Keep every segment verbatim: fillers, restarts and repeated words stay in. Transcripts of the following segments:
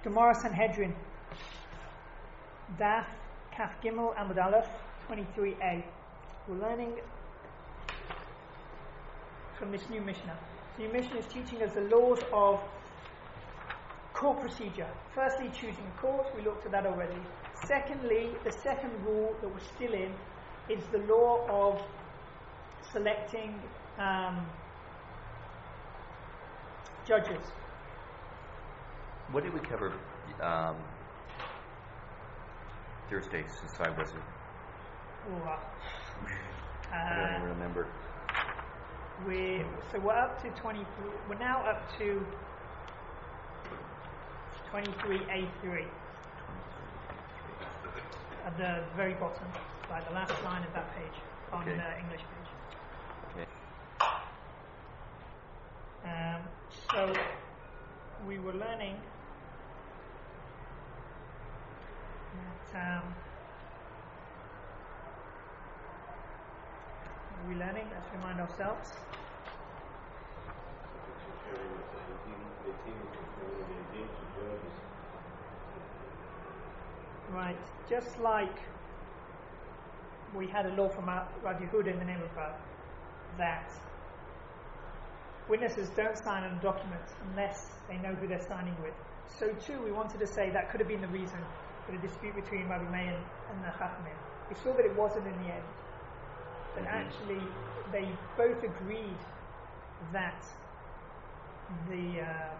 Gemara Sanhedrin, Daf Kaf Gimel Amud Aleph twenty-three a. We're learning from this new Mishnah. The new Mishnah is teaching us the laws of court procedure. Firstly, choosing a court, we looked at that already. Secondly, the second rule that we're still in is the law of selecting um, judges. What did we cover um, Thursday since I wasn't? Ooh, uh, I don't even remember. We so we're up to twenty-three. We're now up to twenty-three A three at the very bottom, like the last line of that page on Okay. the English page. Okay. Um, so we were learning that um, what are we learning? Let's remind ourselves. Right, just like we had a law from Rabbi Yehuda in the name of Rav that witnesses don't sign on a document unless they know who they're signing with. So too, we wanted to say that could have been the reason for the dispute between Rabbi Meir and the Chachamim. We saw that it wasn't in the end. But actually, they both agreed that the uh,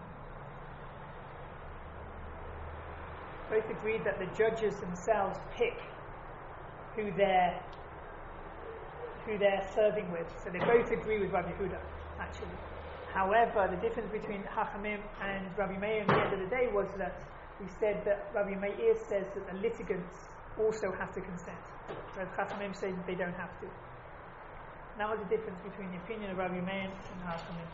both agreed that the judges themselves pick who they're who they're serving with. So they both agree with Rabbi Yehuda, actually. However, the difference between Chachamim and Rabbi Meir at the end of the day was that we said that Rabbi Meir says that the litigants also have to consent, whereas Chachamim say that they don't have to. And that was the difference between the opinion of Rabbi Meir and Chachamim.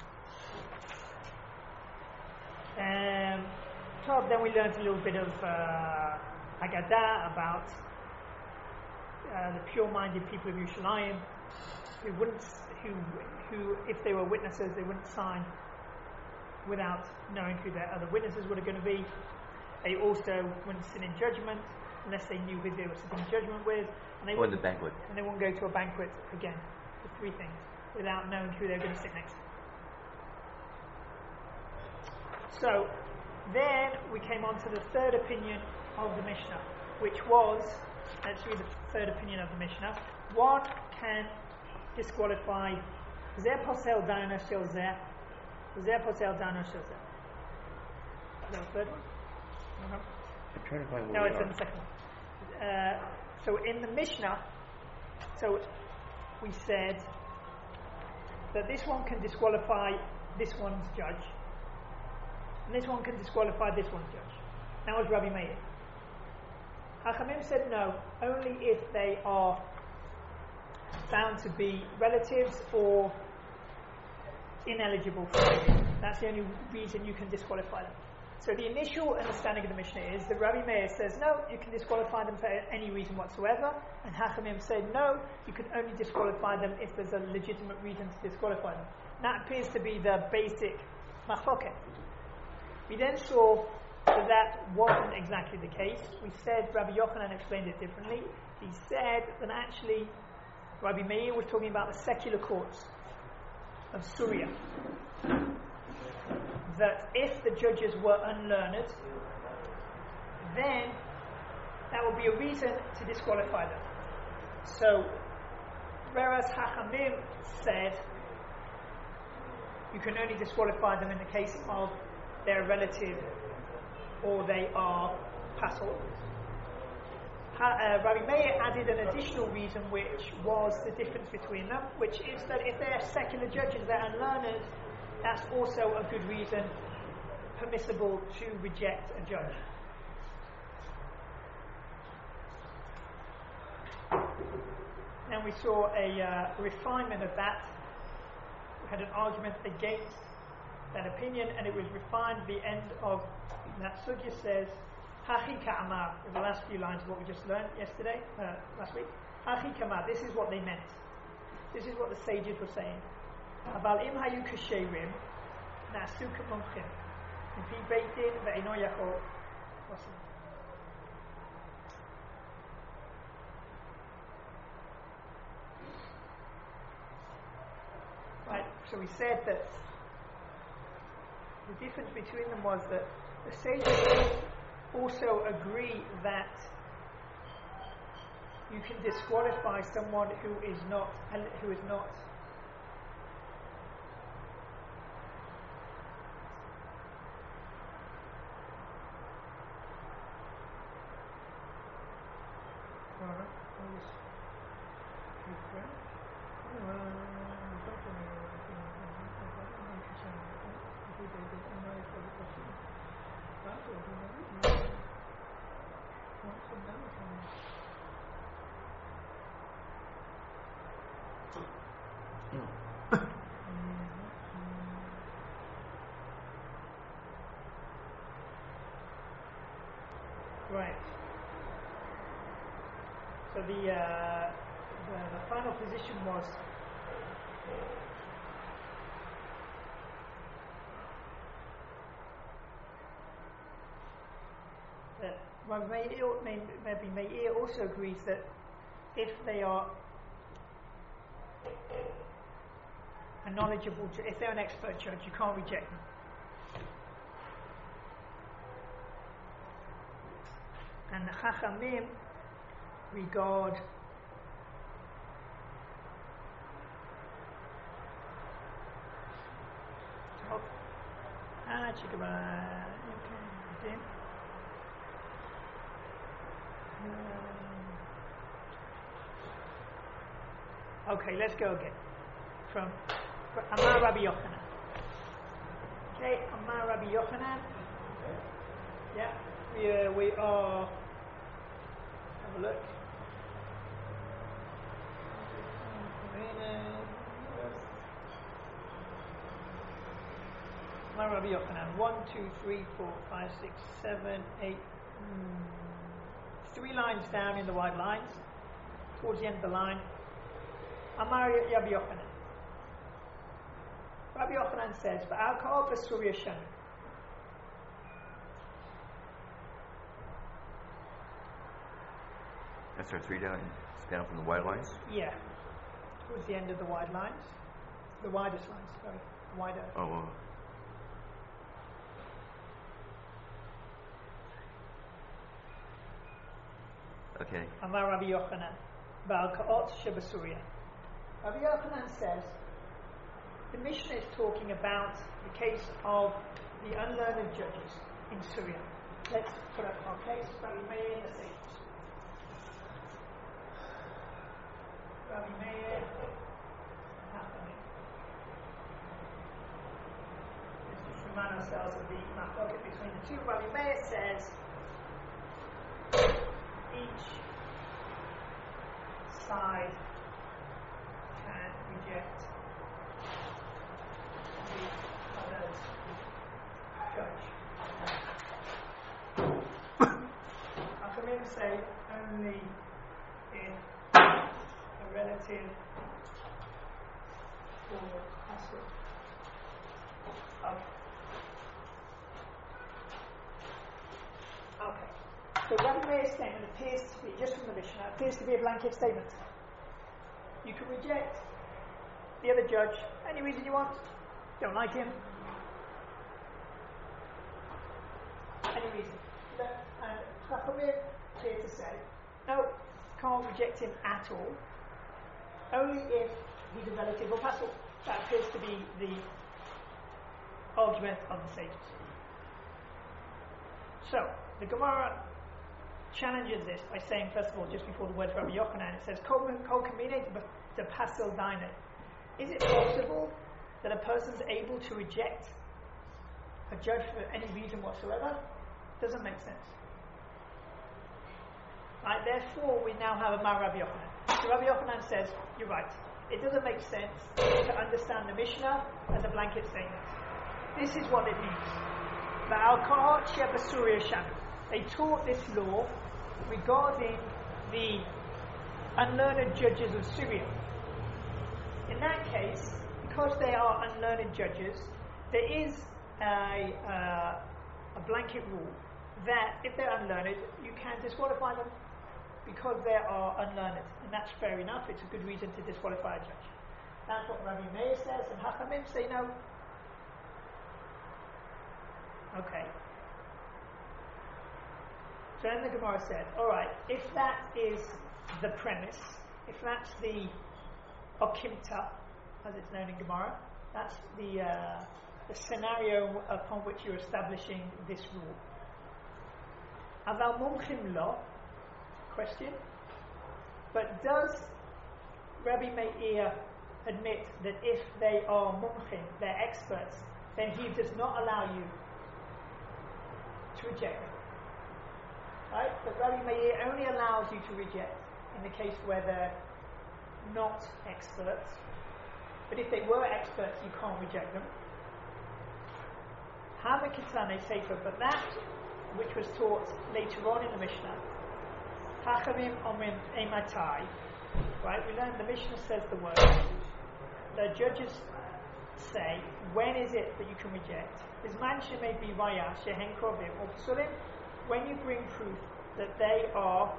Um, so then we learned a little bit of uh, Haggadah about uh, the pure-minded people of Yerushalayim who wouldn't, who, who, if they were witnesses, they wouldn't sign without knowing who their other witnesses were going to be. They also wouldn't sit in judgment unless they knew who they were sitting in judgment with. And they Oh, in the banquet. And they wouldn't go to a banquet again. The three things without knowing who they were going to sit next to. So then we came on to the third opinion of the Mishnah, which was, let's read the third opinion of the Mishnah. One can disqualify Zeh posel dana shel zeh, Zeh posel dana shel zeh. Is that the third one? Uh-huh. I'm trying to find No, where it's we in are. the second one. Uh, so in the Mishnah, so we said that this one can disqualify this one's judge, and this one can disqualify this one's judge. That was Rabbi Meir. Chachamim said no, only if they are found to be relatives or ineligible for it. That's the only reason you can disqualify them. So the initial understanding of the Mishnah is that Rabbi Meir says no, you can disqualify them for any reason whatsoever, and Chachamim said no, you can only disqualify them if there's a legitimate reason to disqualify them. That appears to be the basic machloket. We then saw that that wasn't exactly the case. We said Rabbi Yochanan explained it differently. He said that actually Rabbi Meir was talking about the secular courts of Syria. That if the judges were unlearned, then that would be a reason to disqualify them. So, whereas Chachamim said you can only disqualify them in the case of their relative or they are pasul, uh, Rabbi Meir added an additional reason, which was the difference between them, which is that if they're secular judges, they're unlearned, that's also a good reason permissible to reject a judge. Then we saw a uh, refinement of that. We had an argument against that opinion, and it was refined. The end of that sugya says, Hachi ka'amar, in the last few lines of what we just learned yesterday, uh, last week. Hachi ka'amar, this is what they meant. This is what the sages were saying. אבל אם היו כשרים, נעשו כמומחים. מפי בית דין ואינו יכול possible. Right, so we said that the difference between them was that the sages also agree that you can disqualify someone who is not who is not right. So the, uh, the the final position was that Rabbi Meir also agrees that if they are a knowledgeable, if they're an expert judge, you can't reject them. And the Chachamim regard oh, ah, okay, um, okay, let's go again from, from Amar Rabbi Yochanan. Okay, Amar Rabbi Yochanan. Yeah, we uh, we are. Have a look. Amar Rabbi Yochanan. One, two, three, four, five, six, seven, eight. Mm, three lines down in the white lines, towards the end of the line. Amar Rabbi Yochanan. Rabbi Yochanan says, "V'alkohol b'surya shanu." That's our three down, down from the wide lines? Yeah, towards the end of the wide lines. The widest lines, sorry. Wider. Oh, well. Okay. Amar Rabbi Yochanan, Ba'al Ka'ot Shebasurya. Rabbi Yochanan says, the Mishnah is talking about the case of the unlearned judges in Syria. Let's put up our case, Rabbi Meir and the sages. Rabbi Meir, Hachamim. Let's just remind ourselves of the machloket between the two. Rabbi Meir says, each side can reject the other's judge. Hachamim say only if a relative or pasul. Okay. Okay. So Rabbi Meir's statement appears to be, just from the Mishnah, appears to be a blanket statement. You can reject the other judge any reason you want. Don't like him. Any reason. And Chachamim here to say, no, can't reject him at all. Only if he's a relative or pasul. That appears to be the argument of the sages. So, the Gemara challenges this by saying, first of all, just before the word Rabbi Yochanan, it says, Kol kamine to pasul daine. Is it possible that a person's able to reject a judge for any reason whatsoever? Doesn't make sense. Right, therefore, we now have a Mar Rabbi Yochanan. So Rabbi Yochanan says, you're right. It doesn't make sense to understand the Mishnah as a blanket statement. This is what it means. They taught this law regarding the unlearned judges of Syria. In that case, because they are unlearned judges, there is a, uh, a blanket rule that if they're unlearned, you can disqualify them because they are unlearned, and that's fair enough. It's a good reason to disqualify a judge. That's what Rabbi Meir says, and Hachamim say no. Okay. So then the Gemara said, all right, if that is the premise, if that's the okimta, as it's known in Gemara, that's the uh, the scenario upon which you're establishing this rule. Aval mumchim lo, question, but does Rabbi Meir admit that if they are mumchim, they're experts, then he does not allow you to reject them? Right? But Rabbi Meir only allows you to reject in the case where they're not experts. But if they were experts, you can't reject them. Hamakisane Sefer, but that which was taught later on in the Mishnah, Hachamim Omrim Eimatai, right? We learned the Mishnah says the word. The judges say, when is it that you can reject? Bizman shemei bi vaya shehen krovim or psulim, when you bring proof that they are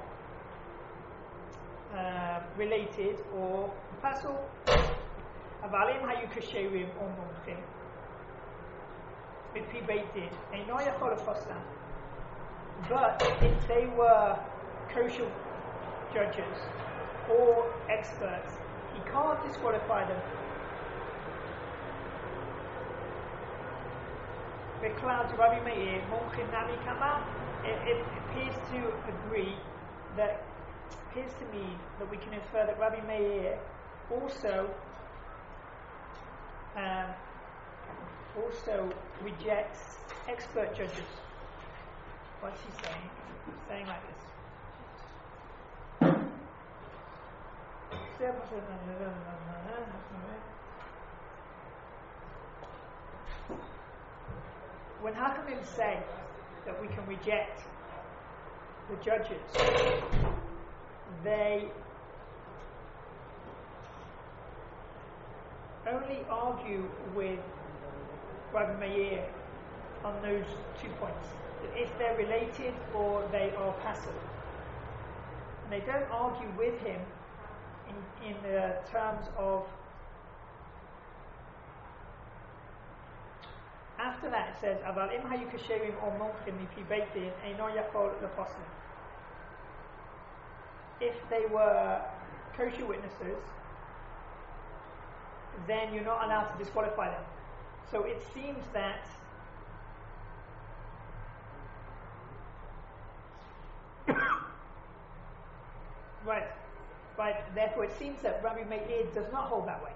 uh, related or pasul. Avalim hayu kasherim or mumchim mipi beit din eino yachol lefaslam. But if they were kosher judges or experts, he can't disqualify them. Miklau Rabbi Meir mumchim nami kama. It appears to agree that appears to me that we can infer that Rabbi Meir also um, also rejects expert judges. What's he saying? He's saying like this. When Hachamim say that we can reject the judges, they only argue with Rabbi Meir on those two points, that if they're related or they are passive. And they don't argue with him in, in the terms of. After that it says, Aval im hayu kasherim or mumchim mipi beit din eino yachol leposlim. If they were kosher witnesses, then you're not allowed to disqualify them. So it seems that right, right. Therefore, it seems that Rabbi Meir does not hold that way.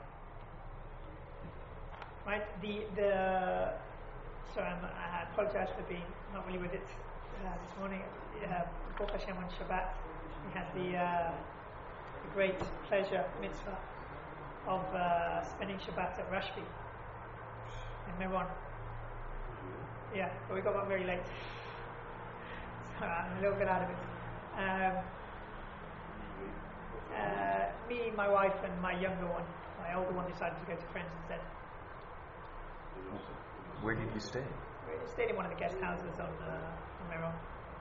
Right. The the sorry, I'm, I apologize for being not really with it uh, this morning. Uh, Baruch Hashem on Shabbat, we had the, uh, the great pleasure mitzvah of uh, spending Shabbat at Rashbi in Meron. Yeah, but we got up very late, so I'm a little bit out of it. Um, uh, me, my wife, and my younger one, my older one, decided to go to friends instead. Where did you stay? We stayed in one of the guest houses on uh, on Meron.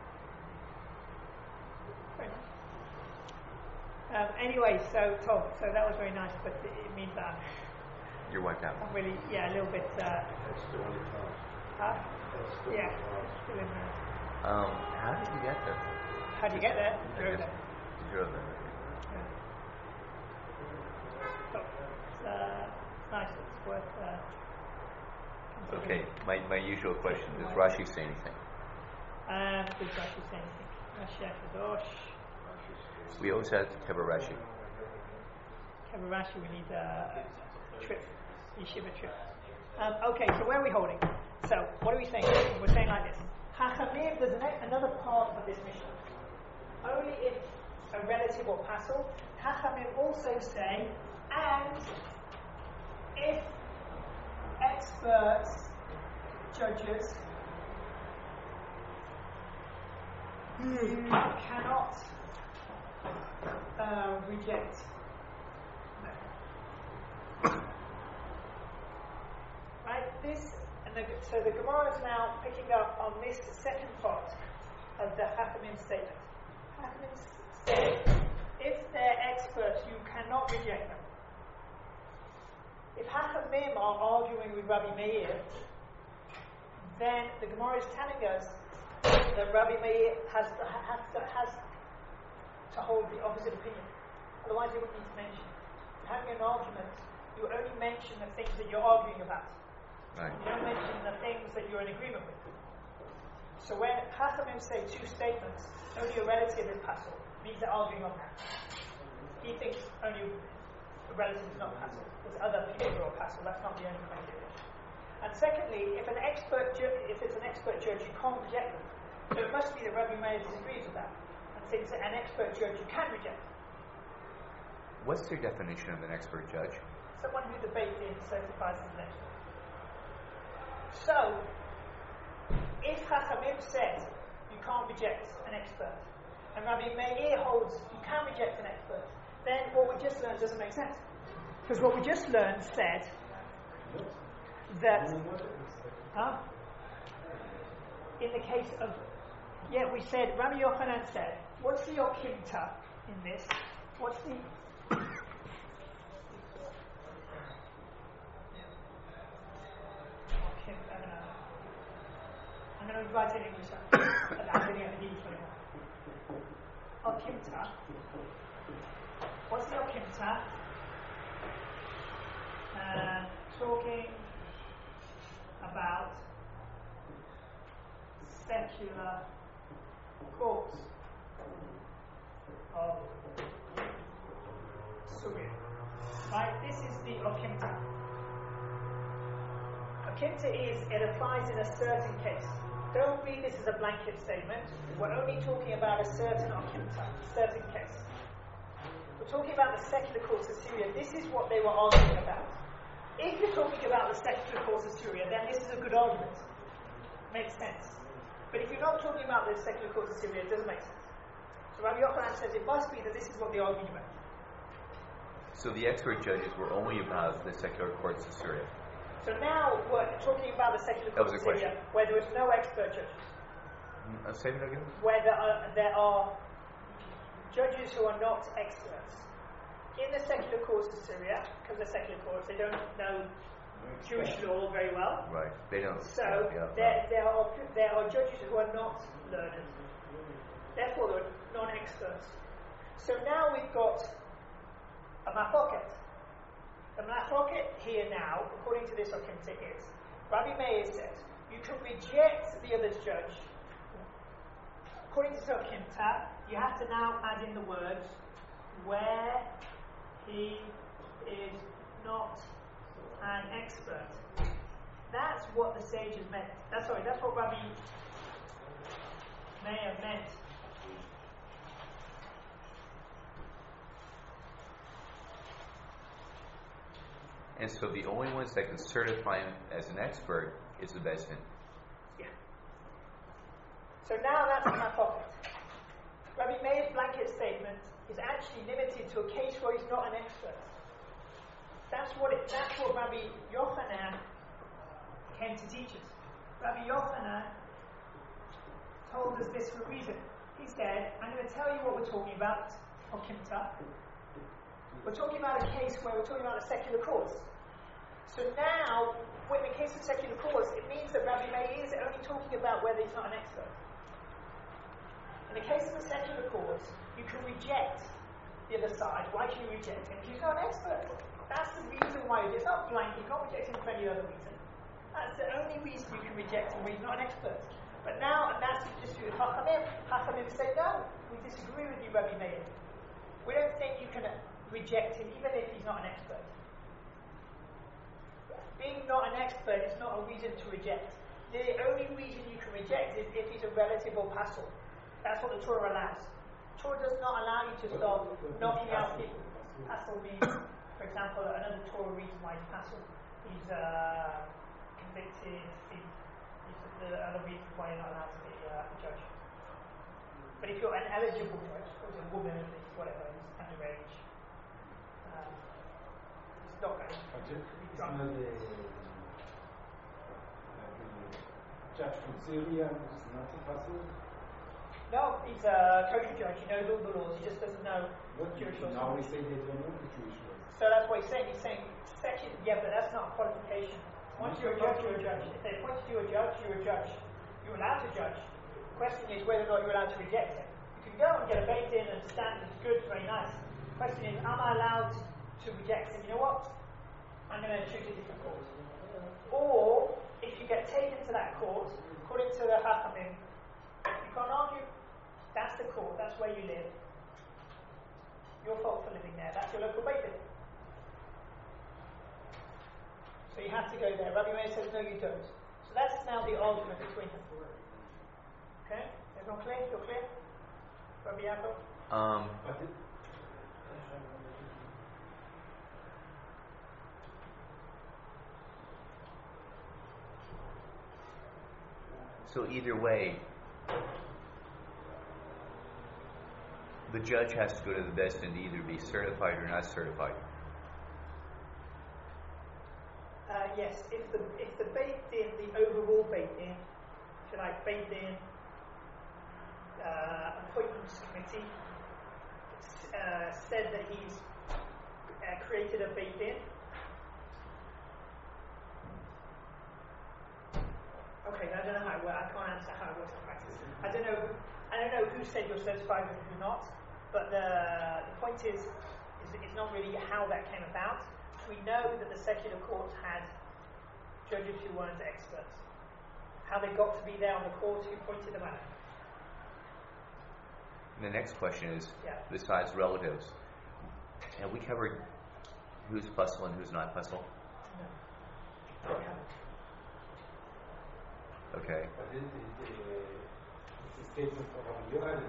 Very nice. Um, anyway, so Tom, so that was very nice, but it, it means that Your wife out. I'm really, yeah, a little bit. Uh, That's still in the house. huh? That's still Yeah, in the house. still in there. Um, how did you get there? How do you get there? I Drove guess there. You drove there. Yeah. So it's, uh, it's nice. It's worth. Uh, Okay, my, my usual question, does Rashi say anything? Um, does Rashi say anything? Rashi Akadosh. We always have to cover Rashi. Cover Rashi, we need a trip, yeshiva trip. Um, okay, so where are we holding? So, what are we saying? We're saying like this. Hachamim, there's an, another part of this mission. Only if a relative or pasul. Hachamim also say, and if experts, judges, you cannot uh, reject. No. Right, this, and the, so the Gemara is now picking up on this second part of the Chachamim statement. Chachamim say, if they're experts, you cannot reject them. If Chachamim are arguing with Rabbi Meir, then the Gemara is telling us that Rabbi Meir has to, has to, has to hold the opposite opinion. Otherwise, he wouldn't need to mention it. Having an argument, you only mention the things that you're arguing about. Right. You don't mention the things that you're in agreement with. So when Chachamim say two statements, only a relative is pasul, means they're arguing on that. He thinks only a relative is not pasul. There's other people who are pasul. That's not the only criteria. And secondly, if an expert, ju- if it's an expert judge, you can't reject them. So it must be that Rabbi Meir disagrees with that and thinks that an expert judge you can reject. What's their definition of an expert judge? Someone who debates and certifies as an expert. So, if Chachamim says you can't reject an expert, and Rabbi Meir holds you can reject an expert, then what we just learned doesn't make sense. Because what we just learned said that, huh? in the case of, yeah, we said, Rabbi Yochanan said, what's the Okimta in this? What's the I'm going to write it in English. Okimta. What's the Okimta? Uh, talking about secular courts of Surya. Right? This is the Okimta. Okimta is, it applies in a certain case. Don't read this as a blanket statement. We're only talking about a certain Okimta, certain case. We're talking about the secular courts of Syria. This is what they were arguing about. If you're talking about the secular courts of Syria, then this is a good argument. Makes sense. But if you're not talking about the secular courts of Syria, it doesn't make sense. So Rabbi Yochanan says it must be that this is what they're arguing about. So the expert judges were only about the secular courts of Syria. So now we're talking about the secular courts of Syria, where there is no expert judges. Uh, say that again? Where there are, there are judges who are not experts. In the secular courts of Syria, because they're secular courts, they don't know Jewish law very well. Right, they don't. So yeah, there, there, are, there are judges who are not learned. Therefore, they're non-experts. So now we've got a machloket. The machloket here now, according to this Okimta, is Rabbi Meir says you can reject the other's judge. According to this Okimta, you have to now add in the words where he is not an expert. That's what the sages meant. That's sorry. That's what Rabbi Meir meant. And so the only ones that can certify him as an expert is the Beis Din. Yeah. So now that's in my pocket. Rabbi Meir's blanket statement is actually limited to a case where he's not an expert. That's what it, that's what Rabbi Yochanan came to teach us. Rabbi Yochanan told us this for a reason. He said, I'm going to tell you what we're talking about, Okimta. We're talking about a case where we're talking about a secular cause. So now, in the case of secular cause, it means that Rabbi Meir is only talking about whether he's not an expert. In the case of a secular cause, you can reject the other side. Why can you reject him? Because he's not an expert. That's the reason why it's not blank. You can't reject him for any other reason. That's the only reason you can reject him when he's not an expert. But now, and that's just with Chachamim. Chachamim say, no, we disagree with you, Rabbi Meir. We don't think you can reject him even if he's not an expert. Being not an expert is not a reason to reject. The only reason you can reject is if he's a relative or pasul. That's what the Torah allows. Torah does not allow you to start knocking out people. Pasul means, for example, another Torah reason why he's pasul. He's uh, convicted thief. He's the other reason why you're not allowed to be uh, a judge. But if you're an eligible judge, or a woman, whatever, he's underage, um, it's not going to be drunk. Judge from Syria is not a pasul? He's a kosher judge. He knows all the laws. He just doesn't know What Jewish you, laws. now we say they don't know the Jewish laws. So that's what he's saying. He's saying section. Yeah, but that's not a qualification. Once you're a judge, you're a judge. If they appointed you a judge, you're a judge. You're allowed to judge. The question is whether or not you're allowed to reject it. You can go and get a bait in and stand. It's good, very nice. The question is, am I allowed to reject it? You know what? I'm going to choose a different court. Or if you get taken to that court, according to the Hachamim, you can't argue. That's the court. That's where you live. Your fault for living there. That's your local beit din. So you have to go there. Rabbi Meir says, no, you don't. So that's now the argument between them. Okay? Everyone clear? You're clear? Rabbi Yaakov? Um, But it, so either way, the judge has to go to the Beis Din to either be certified or not certified. Uh, yes, if the if the Beit Din, the overall Beit Din, if you like, Beit Din uh, appointments committee uh, said that he's uh, created a Beit Din. Okay, I don't know how it works. I can't answer how it works in practice. I don't know. Who, I don't know who said you're certified and who not. But the the point is, is it's not really how that came about. We know that the secular courts had judges who weren't experts. How they got to be there on the court, who pointed them out. And the next question is, Yeah. besides relatives, have we covered who's puzzle and who's not puzzle? No. Okay. but it, it, uh, it's a statement of Rabbi Yochanan.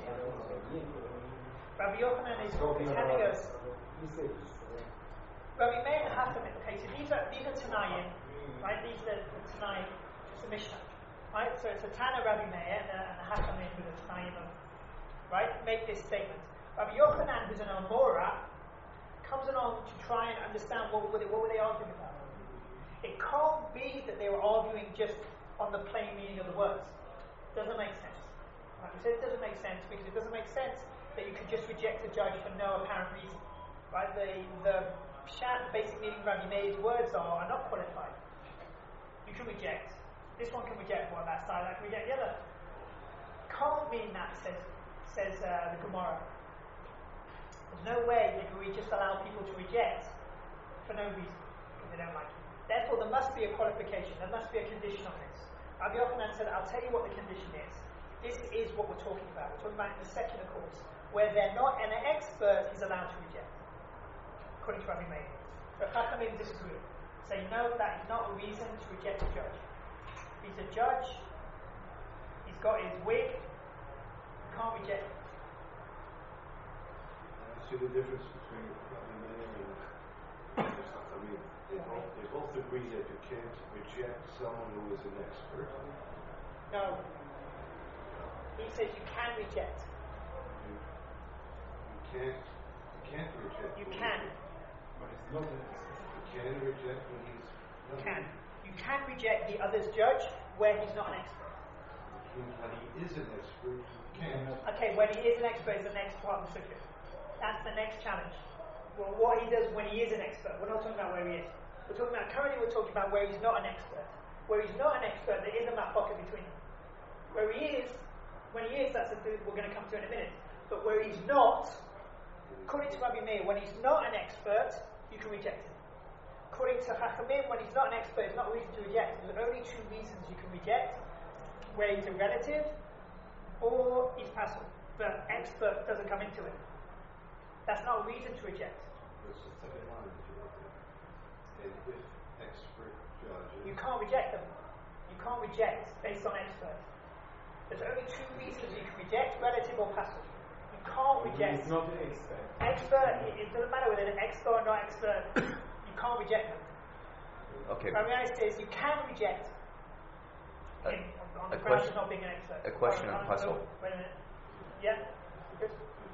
Rabbi Yochanan is, Talking is about having us. usages. Rabbi Meir and Hachamim. Okay, so these are these are Tanayim, right? These are the Tanayim. It's a Mishnah, right? So it's a Tana Rabbi Meir and a, and a Hachamim with a Tanayim of, right? Make this statement. Rabbi Yochanan, who's an Amora, comes along to try and understand what were they, what were they arguing about. It can't be that they were arguing just on the plain meaning of the words. Doesn't make sense. Like we said, it doesn't make sense because it doesn't make sense that you could just reject a judge for no apparent reason. Right? The the pshat, the basic meaning of Rabbi Meir's words are, are not qualified. You can reject. This one can reject one, that side, that can reject the other. Can't mean that, says says uh, the Gemara. There's no way that we just allow people to reject for no reason because they don't like it. Therefore, there must be a qualification. There must be a condition on this. Rabbi Yochanan said, I'll tell you what the condition is. This is what we're talking about. We're talking about in the secular courts, where they're not, and an expert is allowed to reject, according to Rabbi Meir. So Chachamim disagree. Say, no, that is not a reason to reject a judge. He's a judge, he's got his wig, you can't reject him. I see the difference between Rabbi Meir and Chachamim. They both, they both agree that you can't reject someone who is an expert. No. He says you can reject. You, you can't you can't reject. You when can. But it's not an expert. You can reject when he's not. Can. You can reject the other's judge where he's not an expert. When he is an expert, you can't. Okay, when he is an expert is the next part of the subject. That's the next challenge. Well, what he does when he is an expert. We're not talking about where he is. We're talking about, currently we're talking about where he's not an expert. Where he's not an expert, there is a machloket between them. Where he is, when he is, that's a thing we're going to come to in a minute. But where he's not, according to Rabbi Meir, when he's not an expert, you can reject him. According to Chachamim, when he's not an expert, it's not a reason to reject. There's only two reasons you can reject: where he's a relative, or he's passive. But expert doesn't come into it. That's not a reason to reject. That's the second line that you wrote there. And if expert judges. You can't reject them. You can't reject based on expert. There's only two reasons you can reject: relative or passive. You can't reject. It's not an expert. Expert, it, it doesn't matter whether they're expert or not expert. You can't reject them. Okay. Rabbi Meir says you can reject A- him on a the grounds question- of not being an expert. a question Oh, on no, puzzle. no, Wait a minute. Yeah. Good.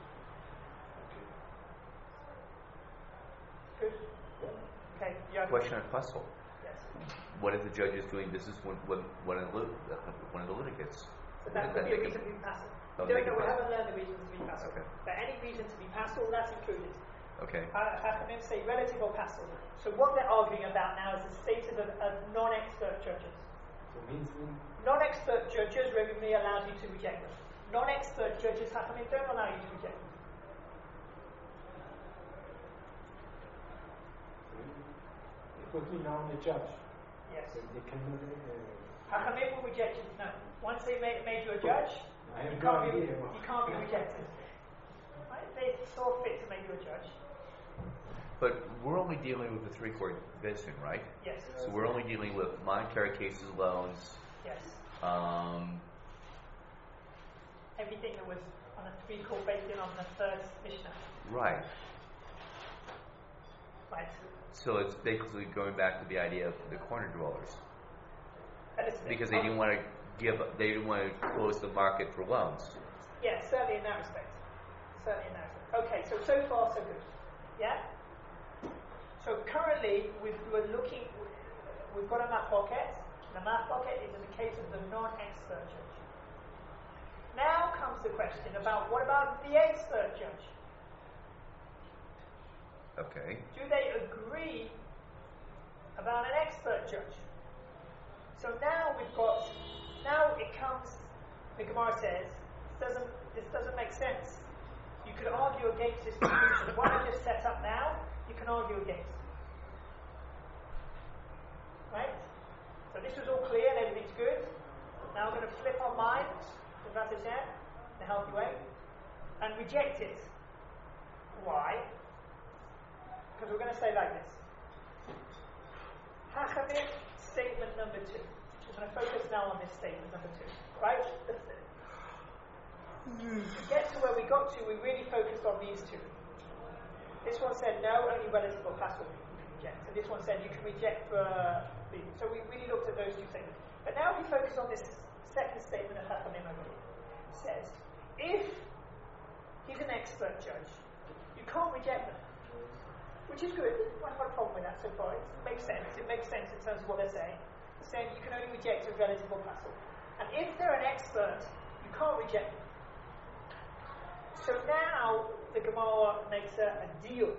Good. Okay. You have Question on puzzle. Yes. What if the judge is doing business with, with one of the lit- uh, one of the litigants? So that Wouldn't could be a make reason it- to be passive. Don't No, make no, it we possible. haven't learned the reasons to be passive. Okay. But any reason to be passive, that's included. Okay. Ha- Hachamim say relative or passive. So what they're arguing about now is the status of, of non-expert judges. So means mean Non-expert judges, Rabbi Meir allows you to reject them. Non-expert judges, Hachamim don't allow you to reject them. they put me now on the judge. Yes. So they cannot. Uh, Hachamim will reject you. No. Once they made, made you a judge, I have you no can't, be, idea. you can't be rejected. Right? They saw fit to make you a judge. But we're only dealing with the three-court division, right? Yes. So we're only dealing with monetary cases, loans, Yes. um, Everything that was on a three-court based in on the first Mishnah. right. Right. So it's basically going back to the idea of the corner dwellers, And it's- because they didn't want to give, they didn't want to close the market for loans. Yeah, certainly in that respect. Certainly in that respect. Okay, so so far so good. Yeah? So currently we've, we're looking, we've got a map pocket. The map pocket is in the case of the non-expert judge. Now comes the question about what about the expert judge? Okay. Do they agree about an expert judge? So now we've got, now it comes, the Gemara says, this doesn't, this doesn't make sense. You could argue against this conclusion. What I just set up now, you can argue against. Right? So this was all clear and everything's good. Now we're going to flip our minds, in a healthy way, and reject it. Why? Because we're going to say like this. Hachamim, statement number two. We're going to focus now on this statement number two. Right? To get to where we got to, we really focused on these two. This one said no, only relative or passive you can reject. And this one said you can reject for uh, the. So we really looked at those two statements. But now we focus on this second statement of Hachamim over here. It says, if he's an expert judge, you can't reject them. Which is good. I haven't got a problem with that so far. It makes sense. It makes sense in terms of what they're saying. They're saying you can only reject a relative or passive. And if they're an expert, you can't reject them. So now the Gemara makes a, a diuk.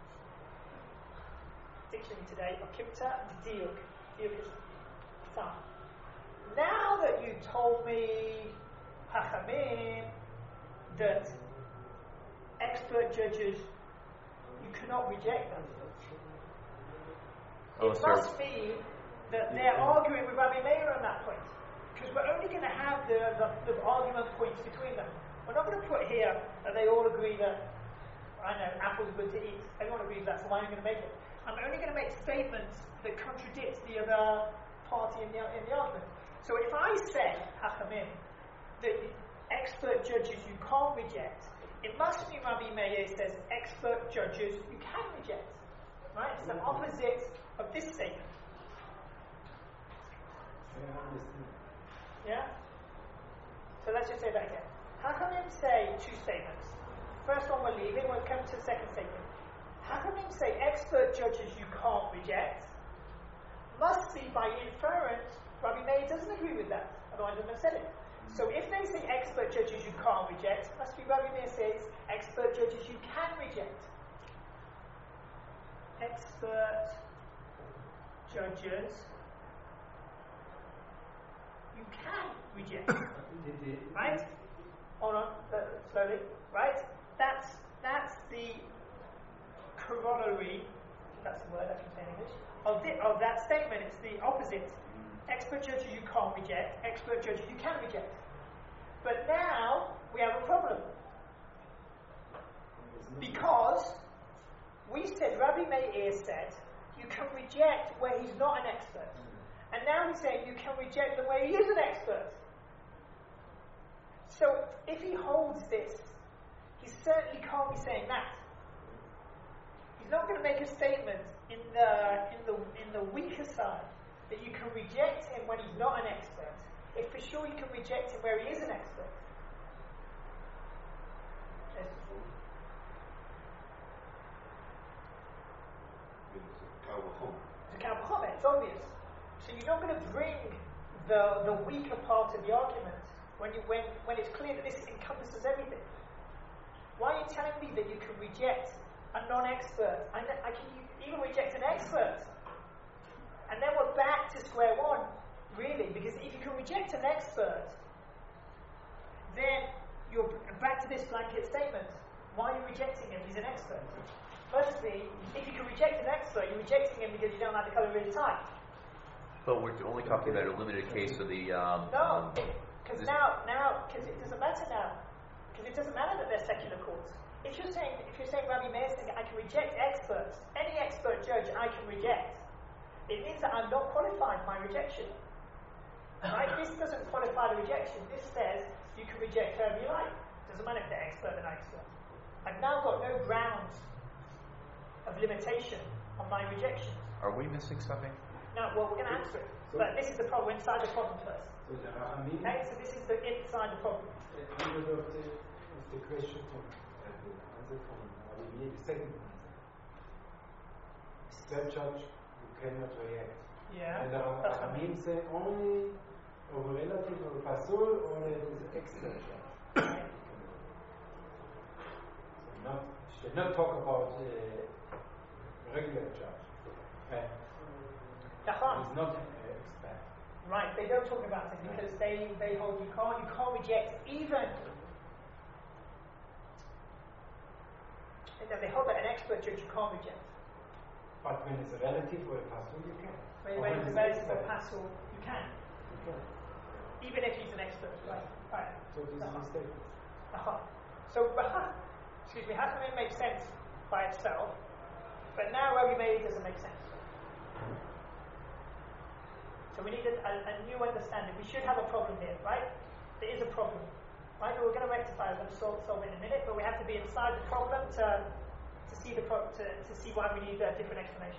Dictionary today, Akimta and diuk. Diuk is thumb. Now that you told me, Hachamim, that expert judges, you cannot reject them. Oh, It so- must mean that they're arguing with Rabbi Meir on that point. Because we're only going to have the, the, the argument points between them. We're not going to put here that they all agree that, I know, apple's good to eat. Everyone agrees that, so why am I going to make it? I'm only going to make statements that contradict the other party in the, in the argument. So if I say, Hachamim, that expert judges you can't reject, it must mean Rabbi Meir says expert judges you can reject. Right? It's the opposite of this statement. I understand. Yeah? So let's just say that again. Hachamim say two statements. First one we're leaving, we'll come to the second statement. Hachamim say expert judges you can't reject. Must be by inference, Rabbi Meir doesn't agree with that, otherwise I wouldn't have said it. So if they say expert judges you can't reject, must be Rabbi Meir says expert judges you can reject. Expert judges you can reject. Did they, Right? Hold on, uh, slowly. Right? That's that's the corollary, that's the word I can say in English, of, the, of that statement. It's the opposite. Expert judges you can't reject, expert judges you can reject. But now we have a problem. Because we said, Rabbi Meir said, you can reject where he's not an expert. And now he's saying you can reject them where he is an expert. So if he holds this, he certainly can't be saying that. He's not going to make a statement in the in the in the weaker side that you can reject him when he's not an expert. If for sure you can reject him where he is an expert. Yes. It's a Kavachom. It's a Kalvachome, it's obvious. So you're not going to bring the the weaker part of the argument when, you, when, when it's clear that this encompasses everything? Why are you telling me that you can reject a non-expert? I, I can even reject an expert. And then we're back to square one, really, because if you can reject an expert, then you're back to this blanket statement. Why are you rejecting him? He's an expert. Firstly, if you can reject an expert, you're rejecting him because you don't like the colour of his tie. But we're only talking about a limited case of the... Um, no, um, because now, now, because it doesn't matter now. Because it doesn't matter that they're secular courts. If you're saying, if you're saying Rabbi Meir saying I can reject experts, any expert judge I can reject, it means that I'm not qualified my rejection. Right? This doesn't qualify the rejection. This says you can reject whoever you like. Doesn't matter if they're expert or not expert. I've now got no grounds of limitation on my rejections. Are we missing something? No, well, we're going to answer it. So but this is the problem. We're inside the problem first. So the Rachamim, Okay, so this is the inside the problem. uh, under of the, of the question from uh, the answer from Rabbi Meir, the second answer. That judge who cannot react. Yeah. And the that's Rachamim say only of a relative or a pasul or it is expert judge. So not, should not talk about uh, regular judge. Uh, Nachon. he's not an expert. Right, they don't talk about it because they, they hold you can't you can't reject even. No, they hold that an expert judge you can't reject. But when it's a relative or a pasul, you can. When, Or when it's a relative or expert. pasul, you can. You can. Even if he's an expert, right? Right. So this is a Nachon. mistake. Nachon. So excuse me, Hachamim makes sense by itself, but now Rabbi Meir doesn't make sense. So we need a, a, a new understanding. We should have a problem here, right? There is a problem, right? But we're going to rectify it. We're going to solve, solve it in a minute. But we have to be inside the problem to to see the pro- to, to see why we need a different explanation.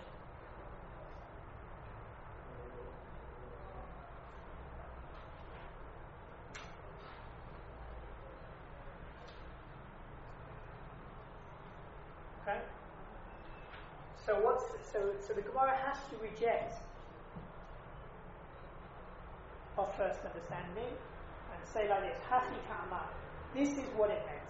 Okay. So what's so so the Gemara has to reject our first understanding and say like this, Hachi Ka'amar. This is what it meant.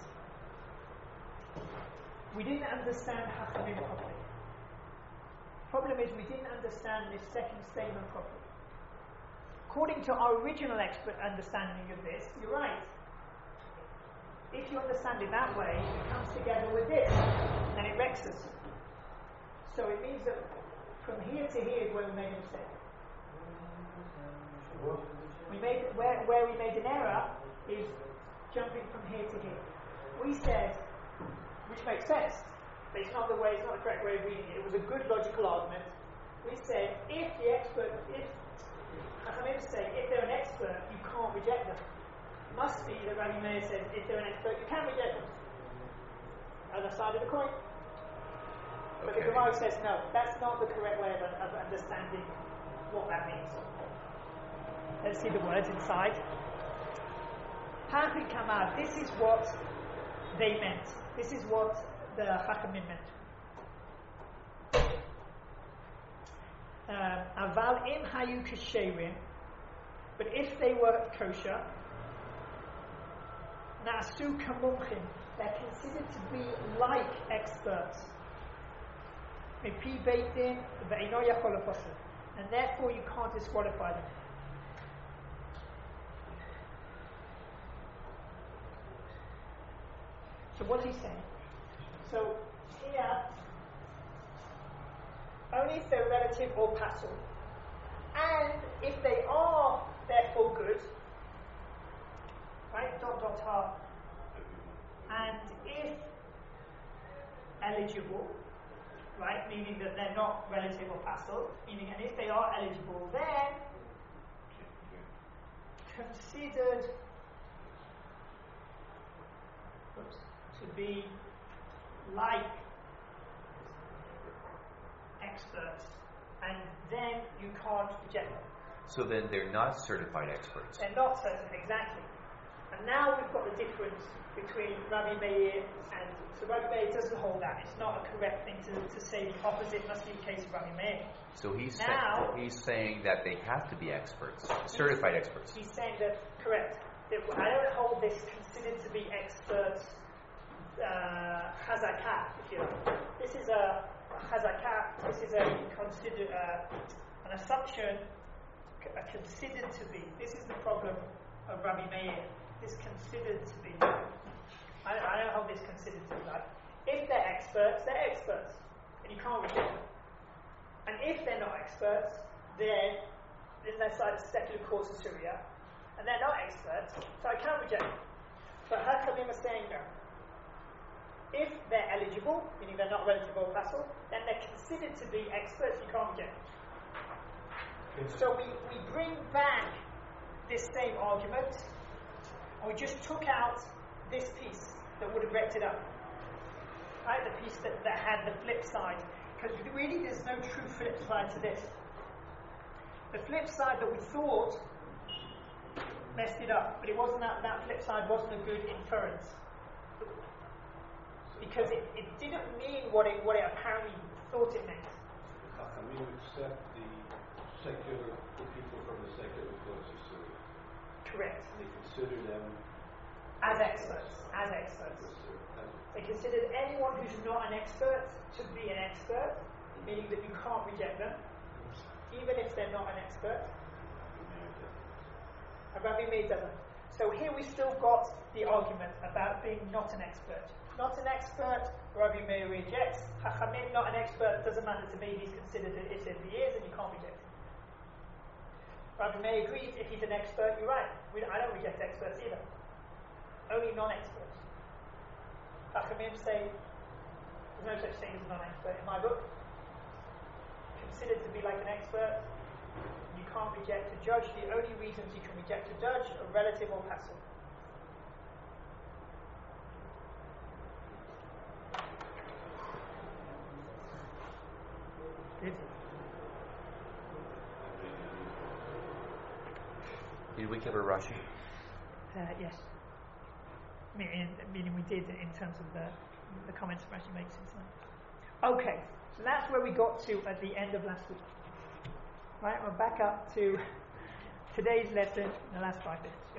We didn't understand Hachamim properly. Problem is we didn't understand this second statement properly. According to our original expert understanding of this, you're right. If you understand it that way, it comes together with this, and it wrecks us. So it means that from here to here is where we made a mistake. We made where where we made an error is jumping from here to here. We said, which makes sense, but it's not the way, it's not the correct way of reading it. It was a good logical argument. We said if the expert, if as I'm going to say, if they're an expert, you can't reject them. Must be that Rabbi Meir says if they're an expert, you can reject them. Other side of the coin. But Okay. the Gemara says no, that's not the correct way of, of understanding what that means. Let's see the words inside. Hachi Kamar, this is what they meant. This is what the Chachamim meant. Aval im hayu kasherim, but if they were kosher, na'asu kamumchim, they're considered to be like experts. Mipi beitin ve'ino yachol apostle, and therefore you can't disqualify them. So what's he saying? So here, only if they're relative or pasul, and if they are therefore good, right? Dot dot ha, and if eligible, right? Meaning that they're not relative or pasul, meaning and if they are eligible, then considered oops, to be like experts, and then you can't reject them. So then they're not certified experts. They're not certain, exactly. And now we've got the difference between Rabbi Meir and... So Rabbi Meir doesn't hold that. It's not a correct thing to, to say the opposite must be the case of Rabbi Meir. So he's Now- saying, he's saying that they have to be experts, certified experts. He's saying that, correct. that I don't hold this considered to be expert uh, chazakah, if you like. This is a chazakah, this is a consider, uh, an assumption, a considered to be. This is the problem of Rabbi Meir. This considered to be. I, I don't hold this considered to be like. If they're experts, they're experts, and you can't reject them. And if they're not experts, then then that's like the secular courts of Syria, and they're not experts, so I can't reject them. But Hachamim are saying no. If they're eligible, meaning they're not relative or pasul, then they're considered to be experts, you can't reject them. So we, we bring back this same argument, and we just took out this piece that would have wrecked it up. Right, the piece that, that had the flip side. Because really there's no true flip side to this. The flip side that we thought messed it up, but it wasn't that, that flip side wasn't a good inference. Because it, it didn't mean what it what it apparently thought it meant. I mean, accept the secular, the people from the secular courts of Syria. Correct. And they consider them as experts. As experts. They considered anyone who's not an expert to be an expert, meaning that you can't reject them, even if they're not an expert. And Rabbi Meir doesn't. So here we still got the argument about being not an expert. Not an expert, Rabbi Meir rejects. Chachamim, not an expert, doesn't matter to me, he's considered it if he is, and you can't reject him. Rabbi Meir agrees, if he's an expert, you're right. We, I don't reject experts either. Only non-experts. Chachamim say, there's no such thing as a non-expert in my book. Considered to be like an expert, you can't reject a judge. The only reasons you can reject a judge are relative or pasul. Good. Did we cover Rashi? Uh, yes. Meaning, meaning we did in terms of the the comments that Rashi makes in time. Okay, so that's where we got to at the end of last week. Right, we're back up to today's lesson, the last five minutes. Yeah.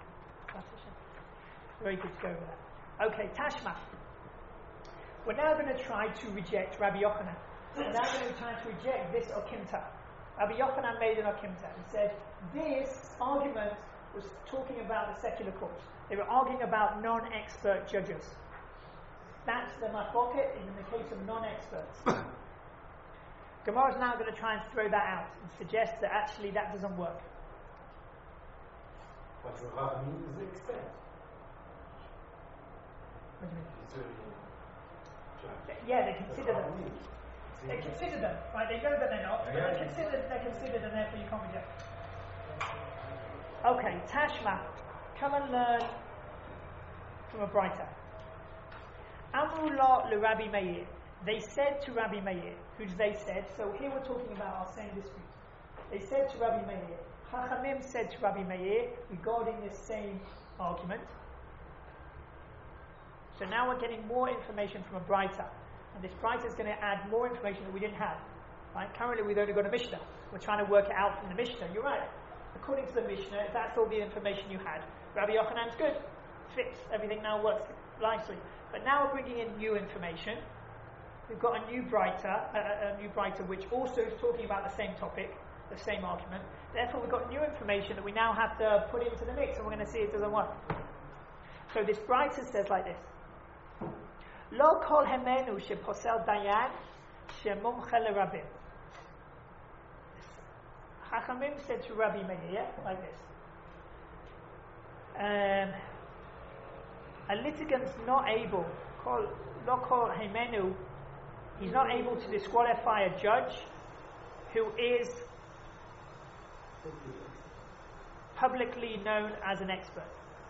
Very good to go with that. Okay, Tashma. We're now going to try to reject Rabbi Yochanan. We're now going to try to reject this Okimta. Rabbi Yochanan made an Okimta. He said this argument was talking about the secular courts. They were arguing about non-expert judges. That's the machloket in the case of non-experts. Gemara is now going to try and throw that out and suggest that actually that doesn't work. What Rav means is expert. What do you mean? He's really judge. Yeah, they consider That's them. what I mean. They consider them, right? They know that they're not, but they're considered, they're considered, and therefore you can't reject them. Okay, Tashma, come and learn from a brighter. Amrullah le Rabbi Meir. They said to Rabbi Meir, who they said, so here we're talking about our same dispute. They said to Rabbi Meir, Chachamim said to Rabbi Meir regarding this same argument. So now we're getting more information from a brighter. And this brighter is going to add more information that we didn't have. Right? Currently we've only got a Mishnah. We're trying to work it out from the Mishnah. You're right. According to the Mishnah, if that's all the information you had, Rabbi Yochanan's good. Fits. Everything now works nicely. But now we're bringing in new information. We've got a new brighter, a, a new brighter which also is talking about the same topic, the same argument. Therefore we've got new information that we now have to put into the mix, and we're going to see it doesn't work. So this brighter says like this. Lo kol hemenu sheposel dayan shemumche lerabim. Chachamim said to Rabbi Meir like this. Um, a litigant's not able, call, lo kol hemenu, he's not able to disqualify a judge who is publicly known as an expert.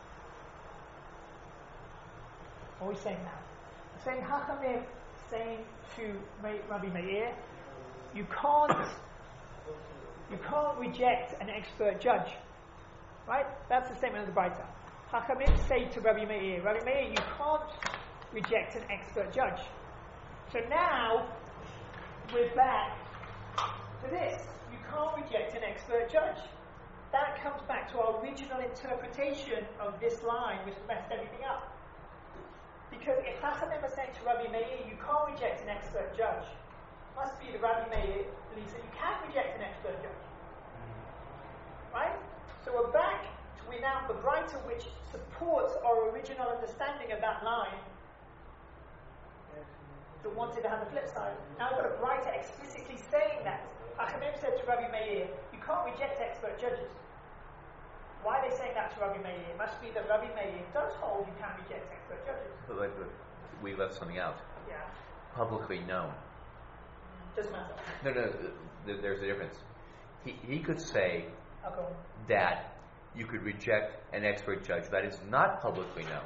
What are we saying now? We're saying Chachamim saying to Rabbi Meir, you can't you can't reject an expert judge. Right? That's the statement of the Braita. Chachamim say to Rabbi Meir, Rabbi Meir, you can't reject an expert judge. So now we're back to this. You can't reject an expert judge. that comes back to our original interpretation of this line, which messed everything up. Because if Chachamim are saying to Rabbi Meir, you can't reject an expert judge, must be the Rabbi Meir believes that you can reject an expert judge. Right? So we're back to we now the writer which supports our original understanding of that line that wanted to have the flip side. Now we've got a writer explicitly saying that. Chachamim said to Rabbi Meir, you can't reject expert judges. Why are they saying that to Rabbi Meir? It must be that Rabbi Meir does hold you can reject expert judges. But like the, we left something out. Yeah. Publicly known. Doesn't matter. No, no, th- there's a difference. He, he could say I'll go on. that you could reject an expert judge that is not publicly known.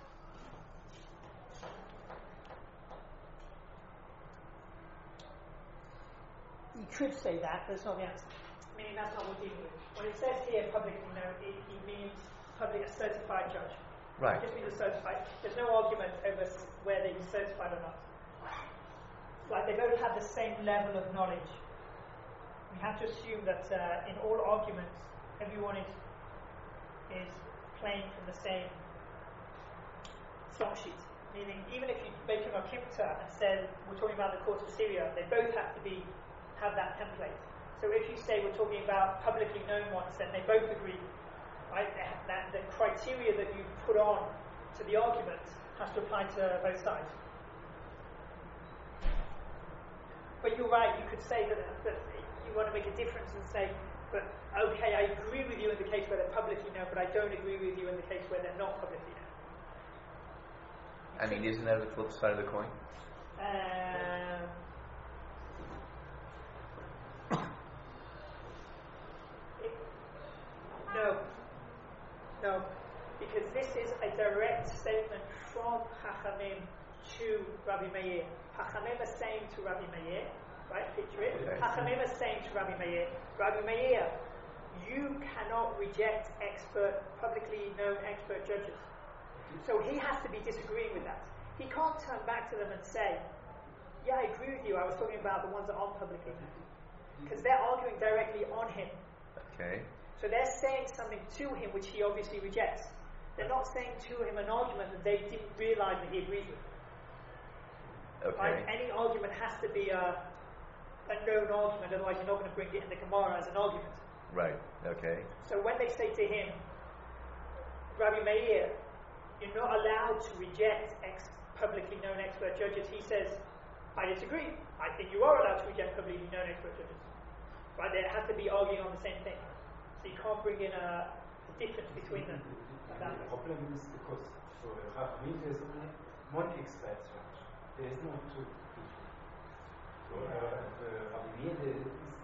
You could say that, but it's not the answer. Meaning that's not what we're dealing with. When it says here publicly known, it, it means public a certified judge. Right. It just means a certified. There's no argument over s- whether he's certified or not. Like they both have the same level of knowledge. We have to assume that uh, in all arguments, everyone is is playing from the same song sheet. Meaning, even if you make him a kimta and say we're talking about the courts of Syria, they both have to be have that template. So if you say we're talking about publicly known ones, then they both agree, right? That, that the criteria that you put on to the argument has to apply to both sides. But you're right, you could say that, that you want to make a difference and say, but okay, I agree with you in the case where they're publicly known, but I don't agree with you in the case where they're not publicly known. I mean, isn't that the flip side of the coin? Um, it, no, no, because this is a direct statement from Chachamim to Rabbi Meir. Chachamim are saying to Rabbi Meir, right? Picture it. Okay. Chachamim are saying to Rabbi Meir, Rabbi Meir, you cannot reject expert, publicly known expert judges. So he has to be disagreeing with that. He can't turn back to them and say, yeah, I agree with you, I was talking about the ones that aren't publicly known. Because they're arguing directly on him. Okay. So they're saying something to him which he obviously rejects. They're not saying to him an argument that they didn't realize that he agrees with. Okay. Right? Any argument has to be a, a known argument, otherwise you're not going to bring it in the Gemara as an argument. Right. Okay. So when they say to him, Rabbi Meir, you're not allowed to reject ex- publicly known expert judges, he says, I disagree. I think you are allowed to reject publicly known expert judges. Right? They have to be arguing on the same thing. So you can't bring in a, a difference between them. The problem is because for Chachamim there's only one expert judge. There is no two people. So uh, uh, Rabbi Meir there is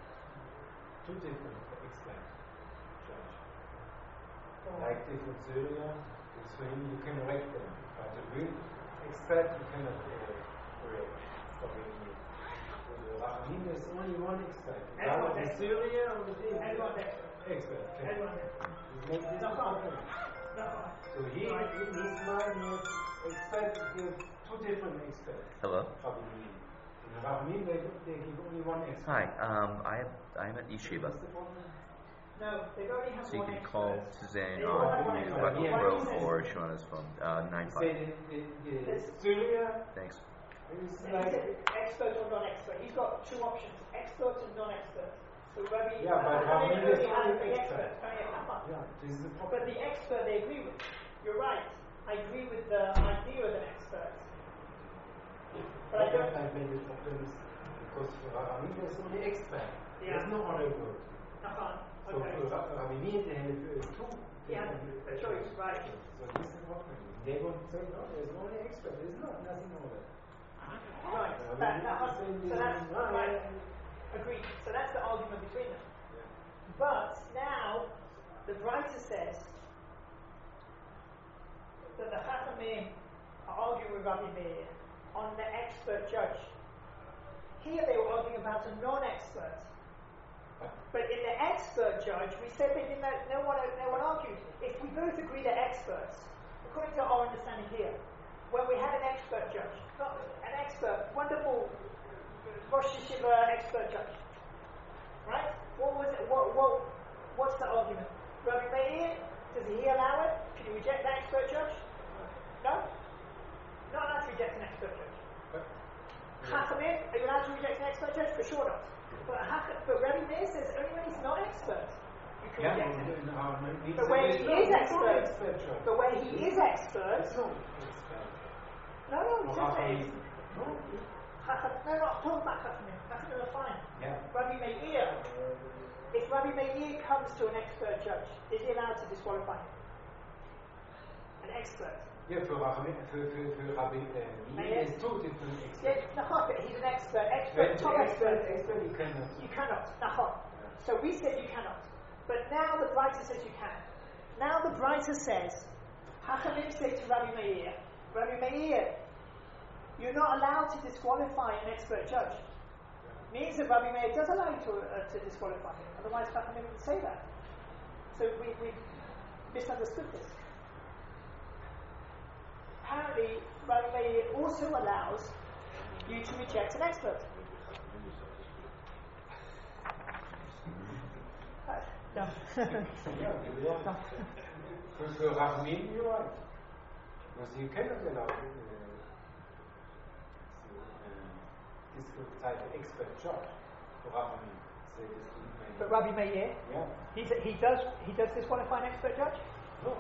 two different expert judges. Oh. Like the from Syria, it's for him you can correct them, but the real expert you cannot uh, correct. Rabbi Meir. For the Chachamim there's only one expert. Everyone Rather the expert. Syria or the thing. Everyone expert. Expert. Okay. Everyone It makes this No, problem. No. So he, Right. in his mind, would expect to give two different experts. Hello. Rabbi. In Rabbi, they, they give only one expert. Hi. Um, I am I'm at Yeshiva. What's the problem? No, they only have So you one can expert. call Suzanne They on only have one expert. Buckle Yeah. Grove or Shauna's phone. Uh, nine Say five. the, the, the Yes. Syria Thanks. is He like, said expert or non-expert. He's got two options: expert and non-expert. So Rabbi, Yeah, but Rabbi Rabbi only is has only the expert. expert. Only a kappa. yeah, this is the But problem. the expert they agree with. You're right. I agree with the idea of an expert. But I don't. I made the problem is because for Rabbi, there's only expert. Yeah. There's no other word. Uh-huh. So Okay. for Rabbi, they have uh, two. Yeah, different the choice, right. So this is the problem. They won't say, no, there's only expert. There's not, nothing over there. Right. Uh, That, we that need to has, say so this that's is not- right. Agreed. So that's the argument between them. Yeah. But now the writer says that the Chachamim are arguing with Rabbi Meir on the expert judge. Here they were arguing about a non-expert. But in the expert judge, we said they didn't. No one, no one argued. If we both agree they're experts, according to our understanding here, when we had an expert judge, not an expert, wonderful Rosh Yeshiva expert judge, right? What was it? What, what what's the argument? Rabbi Meir, does he allow it? Can you reject the expert judge? No? Not allowed to reject an expert judge. Chachamim, are you allowed to reject an expert judge? For sure not. But, Hach- but Rabbi Meir says only when he's not expert, you can Yeah, reject no, him. no, no, it means But that where there's he no- is there's no expert, expert job. but where he is expert, There's no expert. no, no, No, he says there is. Chachamim. No. Chacham- No, not talking about Chachamim. Chachamim are fine. Yeah. Rabbi Meir, if Rabbi Meir comes to an expert judge, is he allowed to disqualify him? An expert. Yeah, für Rabbi, für, für, für Rabbi äh, Meir. ist two different Yeah, experts. no, but he's an expert. When Expert, the top expert, expert. expert, you cannot. You cannot. Nahon. So we said you cannot. But now the Breiter says you can. Now the Breiter says, Hachamim say to Rabbi Meir, Rabbi Meir, you're not allowed to disqualify an expert judge. Means that Rabbi Meir does allow you to, uh, to disqualify him. Otherwise, Hachamim wouldn't say that. So we, we misunderstood this. Apparently, Rabbi Meir also allows you to reject an expert. Uh, no. Yeah, you are. For, for Rahmin, you're right. Because you cannot allow uh, so, uh, disqualify the expert judge for Rahmin. Say this to But Rabbi Meir, yeah. he's, he does he does disqualify an expert judge? No.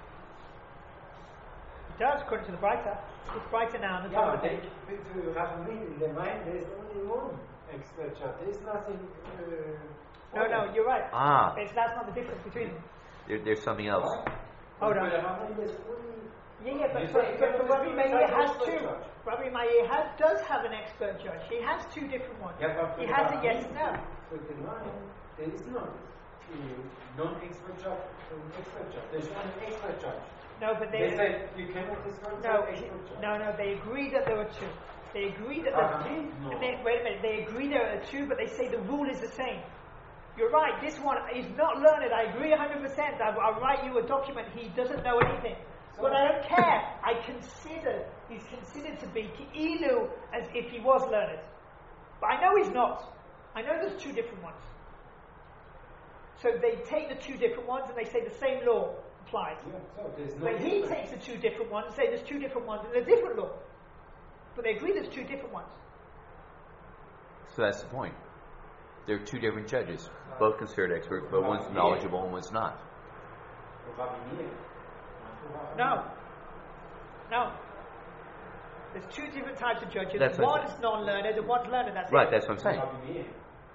He does, according to the Breiter. It's Breiter now on the top Yeah, of the they, page. to Rahmin, in the mind, there's only one expert judge. There's nothing. Uh, No, no, you're right. Ah, It's, that's not the difference between them. there, there's something else. Hold on. For Rahmin, there's only. Yeah, yeah, but, You but, say- but, but Rabbi Meir has expert two. judge. Rabbi Meir has, does have an expert judge. He has two different ones. Yeah, but He for has a Rahmin, yes and no. For the line, there is no uh, non-expert judge, uh, expert judge. There's only expert judge. No, but They they, said you cannot disqualify no, expert judge. no, no. They agree that there were two. They agree that there Uh, no. they, wait a minute. They agree there are two, but they say the rule is the same. You're right. This one is not learned. I agree one hundred percent. I'll, I'll write you a document. He doesn't know anything. So- But I don't care. I consider he's considered to be ki'ilu as if he was learned. But I know he's not. I know there's two different ones. So they take the two different ones and they say the same law applies. Yeah, so there's no But he difference. takes the two different ones and say there's two different ones and a different law. But they agree there's two different ones. So that's the point. There are two different judges, both considered experts, but one's knowledgeable and one's not. For Rabbi Meir, not for Rahmin. No. No. There's two different types of judges. That's what I'm one's non-learned and one's learned. That's Right, it. that's what I'm For saying. Rabbi Meir.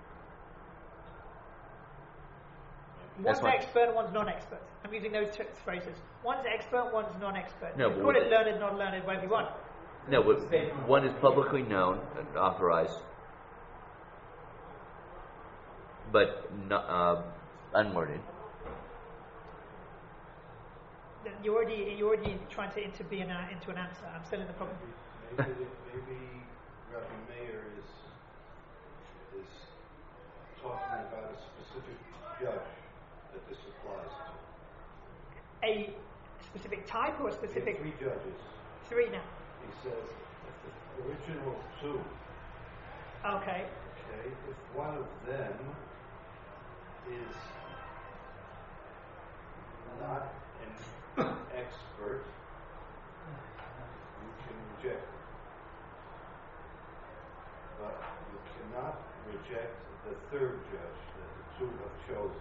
One's That's what- expert and one's non-expert. I'm using those two phrases. One's expert, one's non-expert. No, you but call we- it learned, non-learned, whatever you want. No, but one is publicly known, and authorized, but not, uh, unlearned. Then You're already, you're already trying to intervene uh, into an answer. I'm still in the problem. Maybe, maybe Rabbi Meir is is talking about a specific judge that this applies to. A specific type or a There are specific three judges. three now. He says if the original two, Okay. okay, if one of them is not an expert, you can reject it. But you cannot reject the third judge that the two have chosen.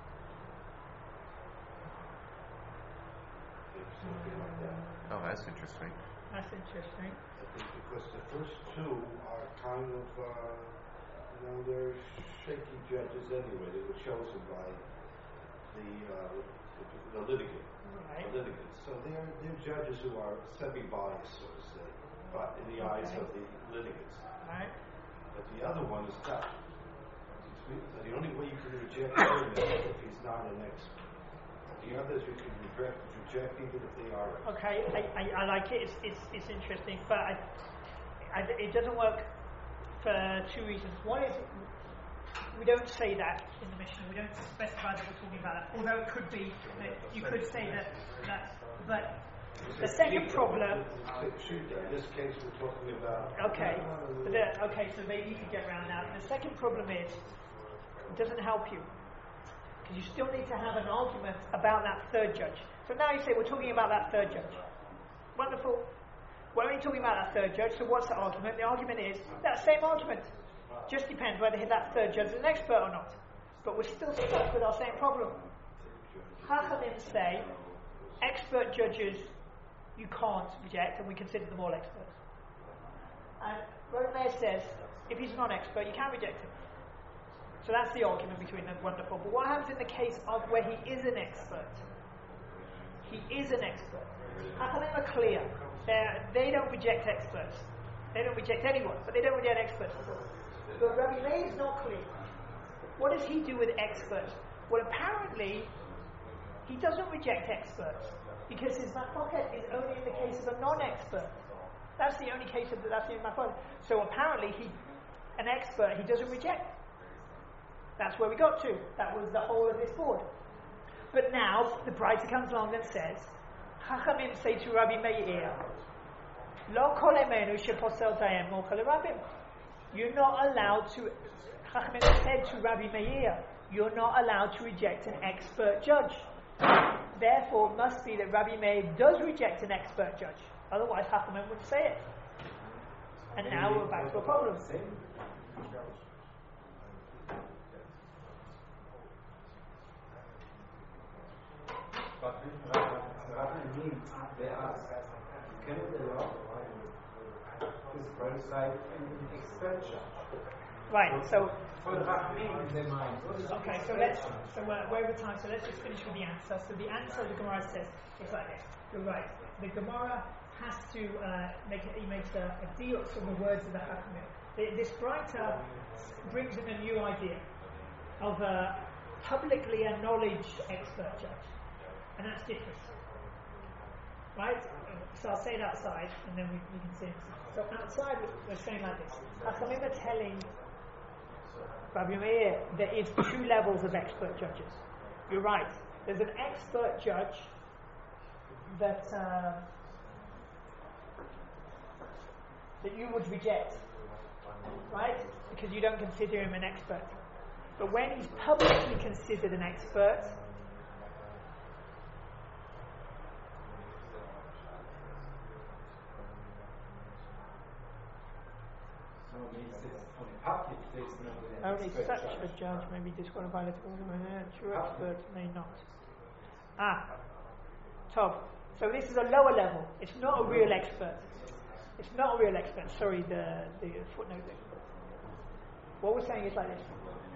Maybe something like that. Oh, that's interesting. That's interesting. I think because the first two are kind of, uh, you know, they're shaky judges anyway. They were chosen by the uh, the, the litigant, Right. the litigants. So they're they're judges who are semi-biased, so to say, but in the eyes Okay. of the litigants. Right. But the other one is tough. So the only way you can reject him is if he's not an expert. The others you can reject, reject even if they are experts. Okay. I, I, I like it. It's, it's, it's interesting, but I, I, it doesn't work for two reasons. One is we don't say that in the mission. We don't specify that we're talking about that. Although it could be that you could say that that's. But the second problem. Shoot, in this case, we're talking about. Okay. But the, okay. So maybe you can get around that. The second problem is it doesn't help you. because you still need to have an argument about that third judge. So now you say we're talking about that third judge. Wonderful. We're only talking about that third judge, so what's the argument? The argument is that same argument. Just depends whether that third judge is an expert or not. But we're still stuck with our same problem. Chachamim say expert judges you can't reject, and we consider them all experts. And Rabbi Meir says if he's not an expert, you can't reject him. So that's the argument between them. Wonderful. But what happens in the case of where he is an expert? He is an expert. Chachamim are clear. They're, they don't reject experts. They don't reject anyone, but they don't reject experts at all. But Rabbi Meir is not clear. What does he do with experts? Well, apparently, he doesn't reject experts because his machloket is only in the case of a non-expert. That's the only case of the, that's the only machloket. So apparently, he, an expert, he doesn't reject. That's where we got to. That was the whole of this board. But now the Braita comes along and says, Chachamim say to Rabbi Meir, Lo kol emenu sheposel dayan mochel rabbim. You're not allowed to. Chachamim said to Rabbi Meir, you're not allowed to reject an expert judge. Therefore, it must be that Rabbi Meir does reject an expert judge. Otherwise, Chachamim would say it. And now we're back to a problem. But if Rabbi Meir they ask, can it allow this first side an expert judge? Right, so For Rabbi Meir in their mind, what is okay, so let's so we're, we're over time. So let's just finish with the answer. So the answer the Gemara says is like this. You're right. The Gemara has to uh, make it. He makes a, a deal from the words of the Chachamim. This Braita brings in a new idea of a publicly acknowledged expert judge, and that's different. Right? So I'll say it outside, and then we, we can see it. So outside, we're saying like this. Chachamim are telling Rabbi Meir there is two levels of expert judges. You're right. There's an expert judge that uh, that you would reject, right? Because you don't consider him an expert. But when he's publicly considered an expert, so it means it's on the public, there's no only expert such judge. a judge may be disqualified at all. True expert may not. Ah, top. So this is a lower level. It's not a real expert. It's not a real expert. Sorry, the the footnote there. What we're saying is like this.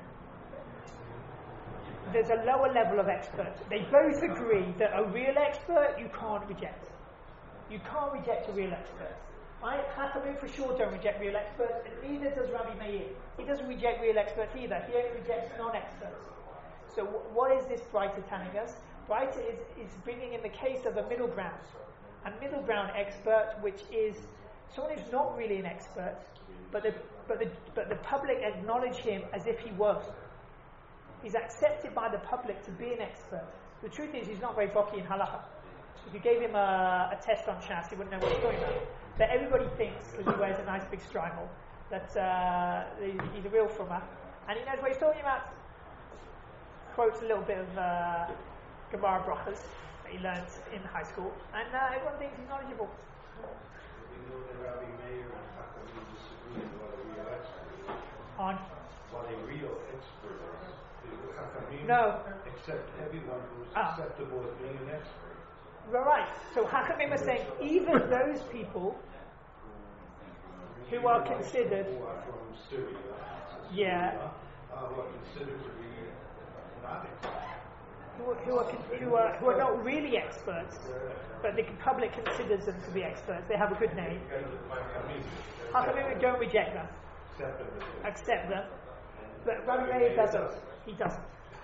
There's a lower level of experts. They both agree that a real expert you can't reject. You can't reject a real expert. Right? Chachamim for sure don't reject real experts, and neither does Rabbi Meir. He doesn't reject real experts either. He only rejects non-experts. So w- what is this Braita telling us? Braita is, is bringing in the case of a middle ground. A middle ground expert, which is someone who's not really an expert, but the, but the, but the public acknowledge him as if he was. He's accepted by the public to be an expert. The truth is, he's not very bocky in halacha. If you gave him a, a test on Shas, he wouldn't know what he's talking about. But everybody thinks, because he wears a nice big strimal, that uh, he's a real frummer, and he knows what he's talking about. Quotes a little bit of uh, Gemara Brachas that he learned in high school, and uh, everyone thinks he's knowledgeable. We know that Rabbi Meir and Chachamim disagree on what a real expert is. On What a real expert is. The Chachamim No. accept everyone who's Ah. acceptable as being an expert. right, so Chachamim are saying even those people who are considered, Who are from Syria, yeah, uh, who are considered to be not experts. who, are- who are con- who are who are not really experts, but the public considers them to be experts. They have a good name. Chachamim don't reject them, Accept them as they- accept them, but Rabbi Meir doesn't. He doesn't.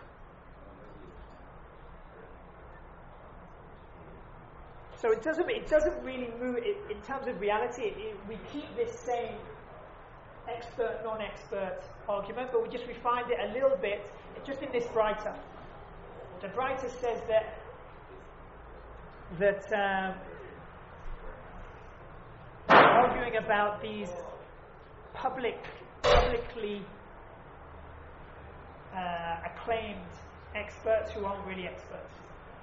So it doesn't. It doesn't really move it, in terms of reality. It, it, we keep this same expert, non-expert argument, but we just refined it a little bit, just in this Braita. The Braita says that that um, arguing about these public, publicly uh, acclaimed experts who aren't really experts.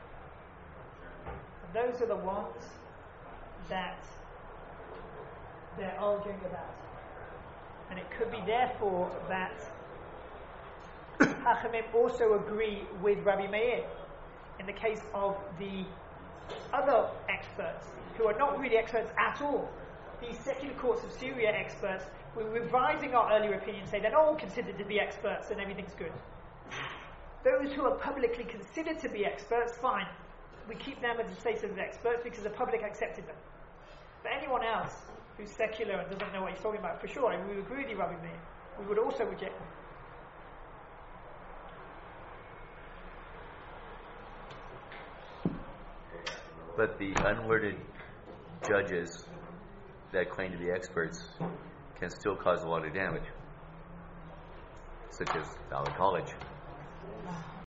And those are the ones that they're arguing about. And it could be therefore that Hachamim also agree with Rabbi Meir in the case of the other experts who are not really experts at all. These secular courts of Syria experts, we're revising our earlier opinion, say they're not all considered to be experts and everything's good. Those who are publicly considered to be experts, fine. We keep them as the status of experts because the public accepted them. But anyone else who's secular and doesn't know what he's talking about, for sure, we would agree with you, Rabbi Meir. We would also reject them. But the unlearned judges that claim to be experts can still cause a lot of damage, such as Valley College.